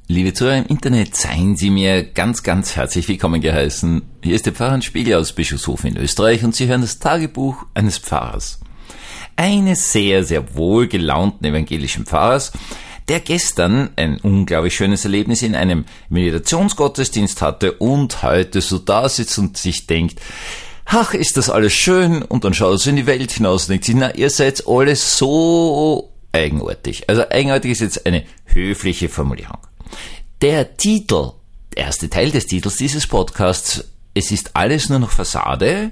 Liebe Zuhörer im Internet, seien Sie mir ganz, ganz herzlich willkommen geheißen. Hier ist der Pfarrer Spiegel aus Bischofshofen in Österreich und Sie hören das Tagebuch eines Pfarrers. Eines sehr, sehr wohlgelaunten evangelischen Pfarrers, der gestern ein unglaublich schönes Erlebnis in einem Meditationsgottesdienst hatte und heute so da sitzt und sich denkt, ach, ist das alles schön? Und dann schaut er in die Welt hinaus und denkt sich, na, ihr seid alle so eigenartig. Also eigenartig ist jetzt eine höfliche Formulierung. Der Titel, der erste Teil des Titels dieses Podcasts, es ist alles nur noch Fassade,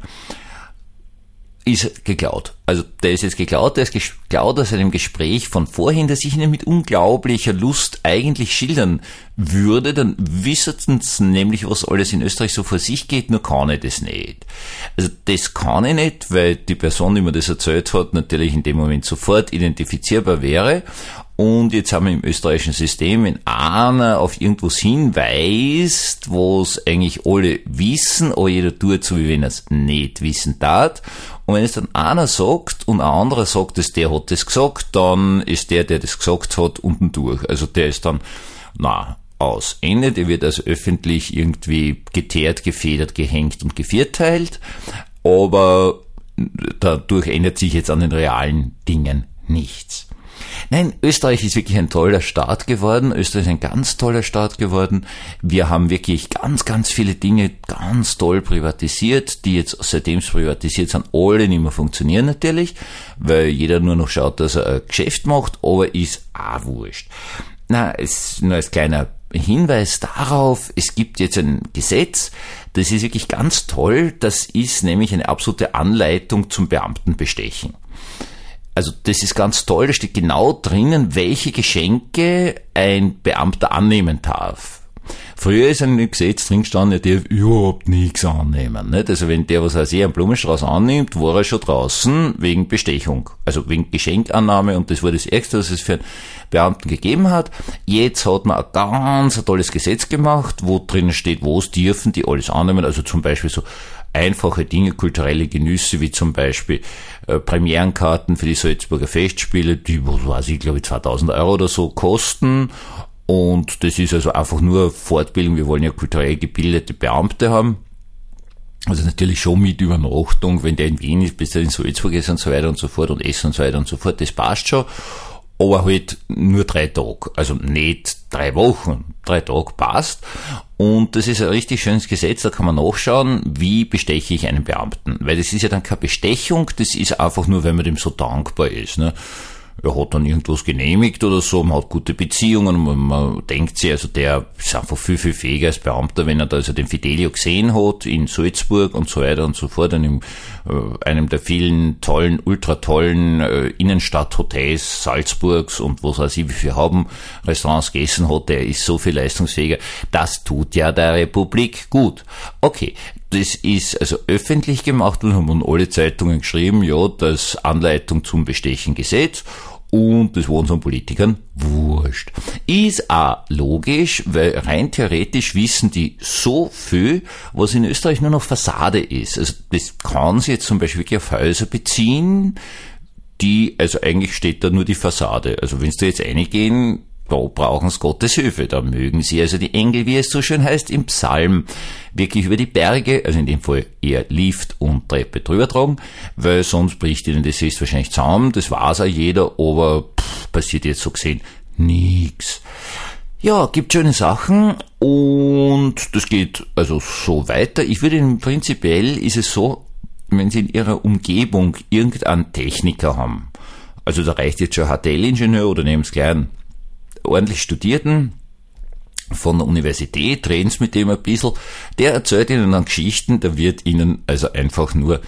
ist geklaut. Also der ist jetzt geklaut, der ist geklaut aus einem Gespräch von vorhin, das ich Ihnen mit unglaublicher Lust eigentlich schildern würde, dann wüssten Sie nämlich, was alles in Österreich so vor sich geht, nur kann ich das nicht. Also das kann ich nicht, weil die Person, die mir das erzählt hat, natürlich in dem Moment sofort identifizierbar wäre. Und jetzt haben wir im österreichischen System, wenn einer auf irgendwas hinweist, was eigentlich alle wissen, aber jeder tut so, wie wenn er es nicht wissen darf. Und wenn es dann einer sagt und ein anderer sagt, dass der hat das gesagt, dann ist der das gesagt hat, unten durch. Also der ist dann, aus Ende. Der wird also öffentlich irgendwie geteert, gefedert, gehängt und gevierteilt. Aber dadurch ändert sich jetzt an den realen Dingen nichts. Nein, Österreich ist wirklich ein toller Staat geworden. Österreich ist ein ganz toller Staat geworden. Wir haben wirklich ganz, ganz viele Dinge ganz toll privatisiert, die jetzt, seitdem es privatisiert sind, alle nicht mehr funktionieren natürlich, weil jeder nur noch schaut, dass er ein Geschäft macht, aber ist auch wurscht. Es nur als kleiner Hinweis darauf, es gibt jetzt ein Gesetz, das ist wirklich ganz toll, das ist nämlich eine absolute Anleitung zum Beamtenbestechen. Also das ist ganz toll, da steht genau drinnen, welche Geschenke ein Beamter annehmen darf. Früher ist ein Gesetz drin gestanden, der darf überhaupt nichts annehmen. Nicht? Also wenn der, was weiß ich, einen Blumenstrauß annimmt, war er schon draußen wegen Bestechung, also wegen Geschenkannahme, und das war das Ärgste, was es für einen Beamten gegeben hat. Jetzt hat man ein ganz tolles Gesetz gemacht, wo drinnen steht, was dürfen die alles annehmen, also zum Beispiel so einfache Dinge, kulturelle Genüsse, wie zum Beispiel Premierenkarten für die Salzburger Festspiele, die, was weiß ich, glaube ich 2000 € oder so kosten. Und das ist also einfach nur Fortbildung. Wir wollen ja kulturell gebildete Beamte haben. Also natürlich schon mit Übernachtung, wenn der in Wien ist, bis er in Salzburg ist und so weiter und so fort und essen und so weiter und so fort, das passt schon. Aber halt nur 3 Tage, also nicht 3 Wochen, 3 Tage passt. Und das ist ein richtig schönes Gesetz, da kann man nachschauen, wie besteche ich einen Beamten. Weil das ist ja dann keine Bestechung, das ist einfach nur, wenn man dem so dankbar ist, ne. Er hat dann irgendwas genehmigt oder so, man hat gute Beziehungen, man denkt sich, also der ist einfach viel, viel fähiger als Beamter, wenn er da also den Fidelio gesehen hat in Salzburg und so weiter und so fort, in einem der vielen tollen, ultra tollen Innenstadthotels Salzburgs und was weiß ich, wie viel haben Restaurants gegessen hat, der ist so viel leistungsfähiger. Das tut ja der Republik gut. Okay. Das ist also öffentlich gemacht und haben alle Zeitungen geschrieben, ja, das Anleitung zum Bestechen Gesetz, und das war unseren Politikern wurscht. Ist auch logisch, weil rein theoretisch wissen die so viel, was in Österreich nur noch Fassade ist. Also das kann sich jetzt zum Beispiel wirklich auf Häuser beziehen, also eigentlich steht da nur die Fassade. Also wenn Sie da jetzt reingehen, da brauchen sie Gottes Hilfe, da mögen sie also die Engel, wie es so schön heißt im Psalm, wirklich über die Berge, also in dem Fall eher Lift und Treppe drüber tragen, weil sonst bricht ihnen das höchstwahrscheinlich zusammen, das weiß auch jeder, aber passiert jetzt so gesehen nix. Ja, gibt schöne Sachen und das geht also so weiter. Ich würde Ihnen prinzipiell, ist es so, wenn Sie in Ihrer Umgebung irgendeinen Techniker haben, also da reicht jetzt schon ein HTL-Ingenieur oder nehmen Sie gleich einen ordentlich Studierten von der Universität, reden Sie mit dem ein bisschen, der erzählt Ihnen dann Geschichten, da wird Ihnen also einfach nur,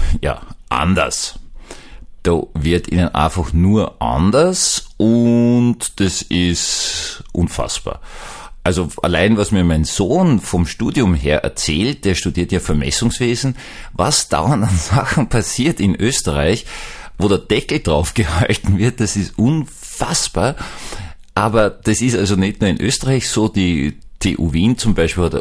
anders. Da wird Ihnen einfach nur anders und das ist unfassbar. Also allein, was mir mein Sohn vom Studium her erzählt, der studiert ja Vermessungswesen, was dauernd an Sachen passiert in Österreich, wo der Deckel drauf gehalten wird, das ist unfassbar. Aber das ist also nicht nur in Österreich so, die TU Wien zum Beispiel hat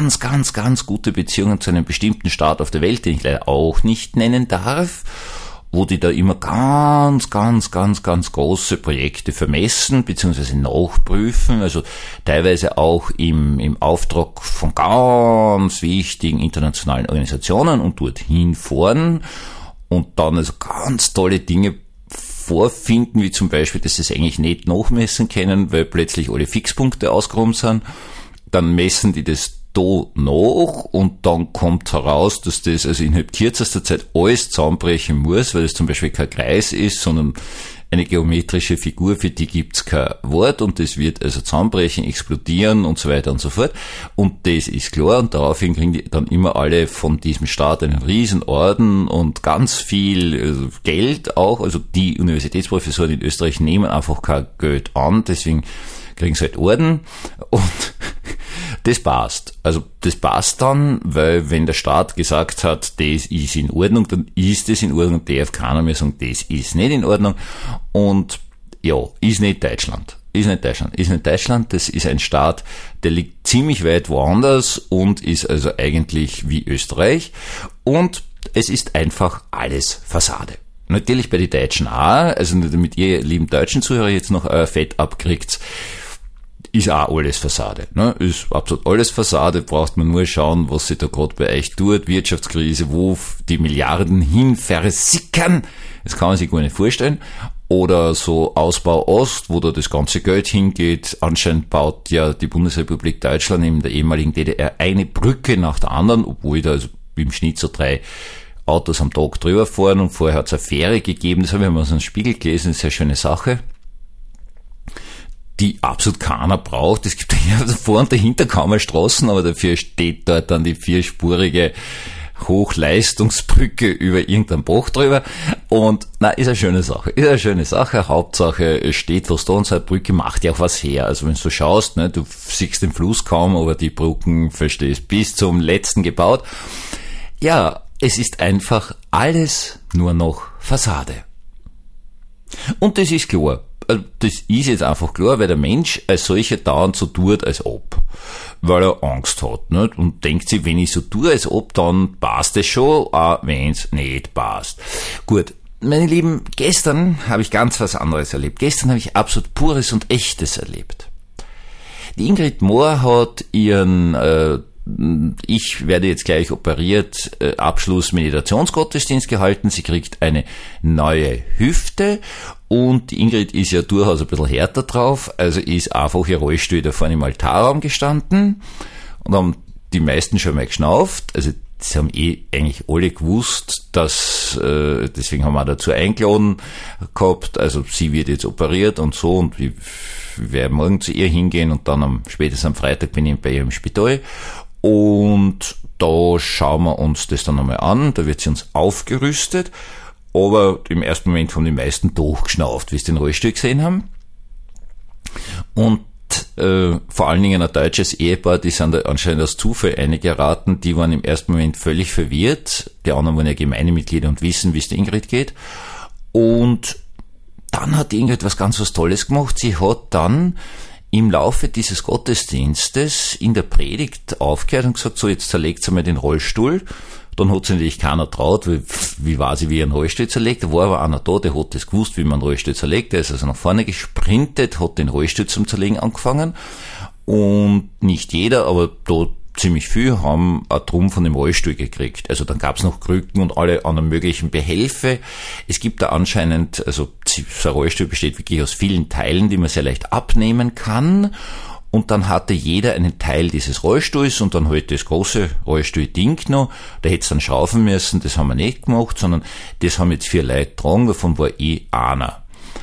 ganz gute Beziehungen zu einem bestimmten Staat auf der Welt, den ich leider auch nicht nennen darf. wo die da immer ganz große Projekte vermessen bzw. nachprüfen, also teilweise auch im Auftrag von ganz wichtigen internationalen Organisationen und dorthin fahren und dann also ganz tolle Dinge vorfinden, wie zum Beispiel, dass sie es eigentlich nicht nachmessen können, weil plötzlich alle Fixpunkte ausgeräumt sind. Dann messen die das da nach und dann kommt heraus, dass das also innerhalb kürzester Zeit alles zusammenbrechen muss, weil es zum Beispiel kein Kreis ist, sondern eine geometrische Figur, für die gibt's kein Wort und das wird also zusammenbrechen, explodieren und so weiter und so fort. Und das ist klar und daraufhin kriegen die dann immer alle von diesem Staat einen riesen Orden und ganz viel Geld auch. Also die Universitätsprofessoren in Österreich nehmen einfach kein Geld an, deswegen kriegen sie halt Orden und das passt. Also das passt dann, weil wenn der Staat gesagt hat, das ist in Ordnung, dann ist das in Ordnung, darf keiner mehr sagen, das ist nicht in Ordnung. Und ja, ist nicht Deutschland. Ist nicht Deutschland, das ist ein Staat, der liegt ziemlich weit woanders und ist also eigentlich wie Österreich. Und es ist einfach alles Fassade. Natürlich bei den Deutschen auch, also damit ihr lieben deutschen Zuhörer jetzt noch euer Fett abkriegt, ist auch alles Fassade, ne? Ist absolut alles Fassade, braucht man nur schauen, was sich da gerade bei euch tut, Wirtschaftskrise, wo die Milliarden hin versickern, das kann man sich gar nicht vorstellen. Oder so Ausbau Ost, wo da das ganze Geld hingeht. Anscheinend baut ja die Bundesrepublik Deutschland in der ehemaligen DDR eine Brücke nach der anderen, obwohl da also im Schnitt so 3 Autos am Tag drüber fahren und vorher hat es eine Fähre gegeben, das habe ich mal so einen Spiegel gelesen, das ist eine sehr schöne Sache, die absolut keiner braucht. Es gibt ja vor und dahinter kaum mehr Straßen, aber dafür steht dort dann die 4-spurige Hochleistungsbrücke über irgendeinen Bach drüber. Und ist eine schöne Sache. Hauptsache, es steht was da und so eine Brücke macht ja auch was her. Also wenn du schaust, ne, du siehst den Fluss kaum, aber die Brücken, verstehst, bis zum letzten gebaut. Ja, es ist einfach alles nur noch Fassade. Und das ist klar. Das ist jetzt einfach klar, weil der Mensch als solcher dauernd so tut, als ob. Weil er Angst hat, nicht? Und denkt sich, wenn ich so tue, als ob, dann passt es schon, auch wenn es nicht passt. Gut, meine Lieben, gestern habe ich ganz was anderes erlebt. Gestern habe ich absolut Pures und Echtes erlebt. Die Ingrid Mohr hat ihren ich werde jetzt gleich operiert, Abschluss-Meditationsgottesdienst gehalten. Sie kriegt eine neue Hüfte und die Ingrid ist ja durchaus ein bisschen härter drauf, also ist einfach ihr Rollstuhl da vorne im Altarraum gestanden und haben die meisten schon mal geschnauft, also sie haben eigentlich alle gewusst, dass, deswegen haben wir auch dazu eingeladen gehabt, also sie wird jetzt operiert und so und wir werden morgen zu ihr hingehen und dann spätestens am Freitag bin ich bei ihr im Spital. Und da schauen wir uns das dann einmal an, da wird sie uns aufgerüstet, aber im ersten Moment haben die meisten durchgeschnauft, wie sie den Rollstuhl gesehen haben. Und vor allen Dingen ein deutsches Ehepaar, die sind da anscheinend aus Zufall eingeraten, die waren im ersten Moment völlig verwirrt, die anderen waren ja Gemeindemitglieder und wissen, wie es der Ingrid geht. Und dann hat die Ingrid was Tolles gemacht, sie hat dann im Laufe dieses Gottesdienstes in der Predigt aufgehört und gesagt, so jetzt zerlegt sie mal den Rollstuhl. Dann hat sie natürlich keiner traut, weil, wie war sie, wie er einen Rollstuhl zerlegt. Da war aber einer da, der hat das gewusst, wie man einen Rollstuhl zerlegt. Der ist also nach vorne gesprintet, hat den Rollstuhl zum Zerlegen angefangen. Und nicht jeder, aber da ziemlich viel haben ein Drum von dem Rollstuhl gekriegt. Also dann gab's noch Krücken und alle anderen möglichen Behelfe. Es gibt da anscheinend, also so ein Rollstuhl besteht wirklich aus vielen Teilen, die man sehr leicht abnehmen kann. Und dann hatte jeder einen Teil dieses Rollstuhls und dann halt das große Rollstuhl-Ding noch. Da hätte es dann schrauben müssen, das haben wir nicht gemacht, sondern das haben jetzt 4 Leute getragen, davon war einer.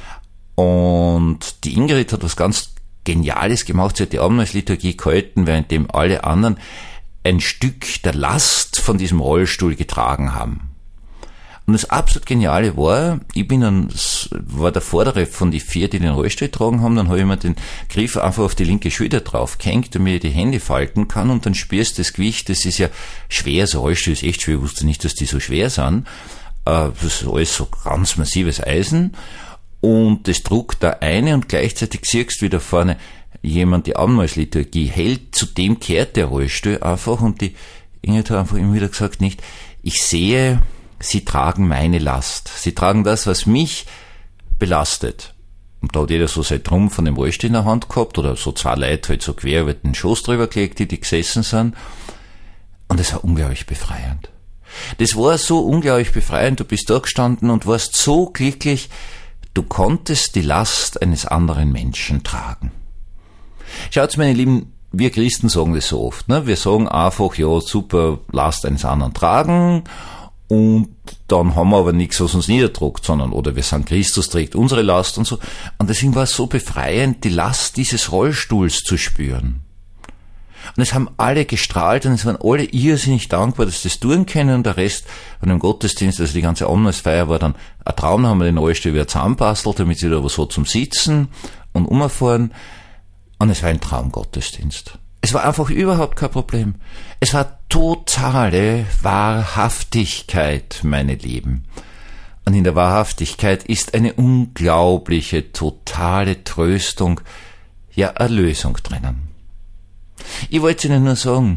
Und die Ingrid hat was ganz Geniales gemacht, sie hat die Abendmahlsliturgie gehalten, währenddem alle anderen ein Stück der Last von diesem Rollstuhl getragen haben. Und das absolut Geniale war, war der Vordere von die 4, die den Rollstuhl getragen haben, dann habe ich mir den Griff einfach auf die linke Schulter draufgehängt, damit ich die Hände falten kann und dann spürst du das Gewicht, das ist ja schwer, so ein Rollstuhl ist echt schwer, ich wusste nicht, dass die so schwer sind, das ist alles so ganz massives Eisen und das druckt da eine und gleichzeitig siehst du, wie da vorne jemand die Abendmahlsliturgie hält, zu dem kehrt der Rollstuhl einfach und die Ingrid hat einfach immer wieder gesagt, nicht, ich sehe sie tragen meine Last. Sie tragen das, was mich belastet. Und da hat jeder so sein Trumpf von dem Rollstuhl in der Hand gehabt, oder so zwei Leute halt so quer über den Schoß drüber gelegt, die gesessen sind. Und es war unglaublich befreiend. Das war so unglaublich befreiend. Du bist da gestanden und warst so glücklich, du konntest die Last eines anderen Menschen tragen. Schaut, meine Lieben, wir Christen sagen das so oft, ne? Wir sagen einfach, ja, super, Last eines anderen tragen, und dann haben wir aber nichts, was uns niederdruckt, sondern, oder wir sagen, Christus trägt unsere Last und so. Und deswegen war es so befreiend, die Last dieses Rollstuhls zu spüren. Und es haben alle gestrahlt und es waren alle irrsinnig dankbar, dass sie das tun können, und der Rest von dem Gottesdienst, also die ganze Abendmahlsfeier war dann ein Traum, da haben wir den Rollstuhl wieder zusammenbastelt, damit sie da was hat zum Sitzen und umfahren. Und es war ein Traumgottesdienst. Es war einfach überhaupt kein Problem. Es war totale Wahrhaftigkeit, meine Lieben. Und in der Wahrhaftigkeit ist eine unglaubliche, totale Tröstung, ja, Erlösung drinnen. Ich wollte Ihnen nur sagen,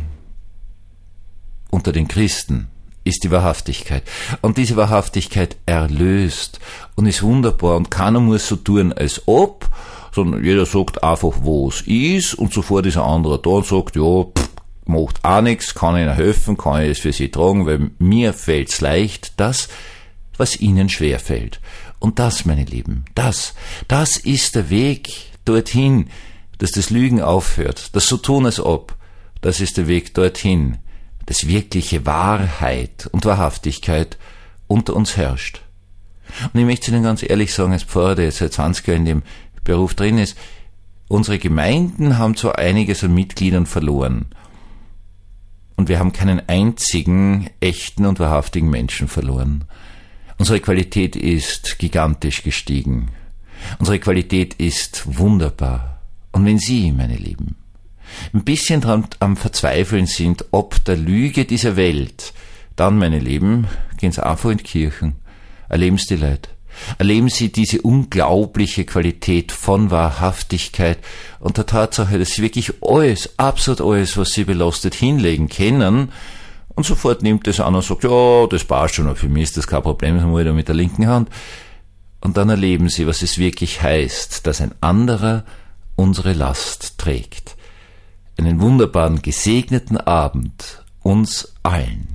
unter den Christen ist die Wahrhaftigkeit. Und diese Wahrhaftigkeit erlöst und ist wunderbar, und keiner muss so tun, als ob, sondern jeder sagt einfach, wo es ist, und sofort ist ein anderer da und sagt, ja, macht auch nichts, kann Ihnen helfen, kann ich es für Sie tragen, weil mir fällt's leicht, das, was Ihnen schwer fällt. Und das, meine Lieben, das ist der Weg dorthin, dass das Lügen aufhört, das so tun als ob, das ist der Weg dorthin, dass wirkliche Wahrheit und Wahrhaftigkeit unter uns herrscht. Und ich möchte Ihnen ganz ehrlich sagen, als Pfarrer, der jetzt seit 20 Jahren in dem Beruf drin ist, unsere Gemeinden haben so einiges an Mitgliedern verloren. Und wir haben keinen einzigen echten und wahrhaftigen Menschen verloren. Unsere Qualität ist gigantisch gestiegen. Unsere Qualität ist wunderbar. Und wenn Sie, meine Lieben, ein bisschen dran am Verzweifeln sind, ob der Lüge dieser Welt, dann, meine Lieben, gehen Sie einfach in die Kirchen, erleben Sie die Leute. Erleben Sie diese unglaubliche Qualität von Wahrhaftigkeit und der Tatsache, dass Sie wirklich alles, absolut alles, was Sie belastet, hinlegen können, und sofort nimmt es an und sagt, ja, das passt schon, für mich ist das kein Problem, das mache ich da mit der linken Hand. Und dann erleben Sie, was es wirklich heißt, dass ein anderer unsere Last trägt. Einen wunderbaren, gesegneten Abend uns allen.